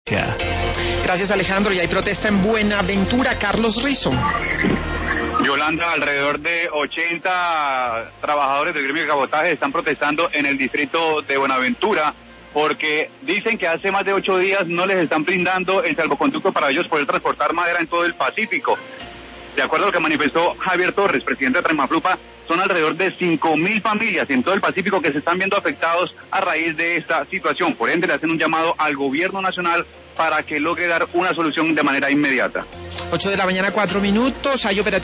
Gracias, Alejandro. Y hay protesta en Buenaventura. Carlos Rizo. Yolanda, alrededor de 80 trabajadores del gremio de cabotaje están protestando en el distrito de Buenaventura porque dicen que hace más de 8 días no les están brindando el salvoconducto para ellos poder transportar madera en todo el Pacífico. De acuerdo a lo que manifestó Javier Torres, presidente de Tremaflupa, son alrededor de 5.000 familias en todo el Pacífico que se están viendo afectados a raíz de esta situación. Por ende, le hacen un llamado al gobierno nacional para que logre dar una solución de manera inmediata. 8 de la mañana, 4 minutos. Hay operativos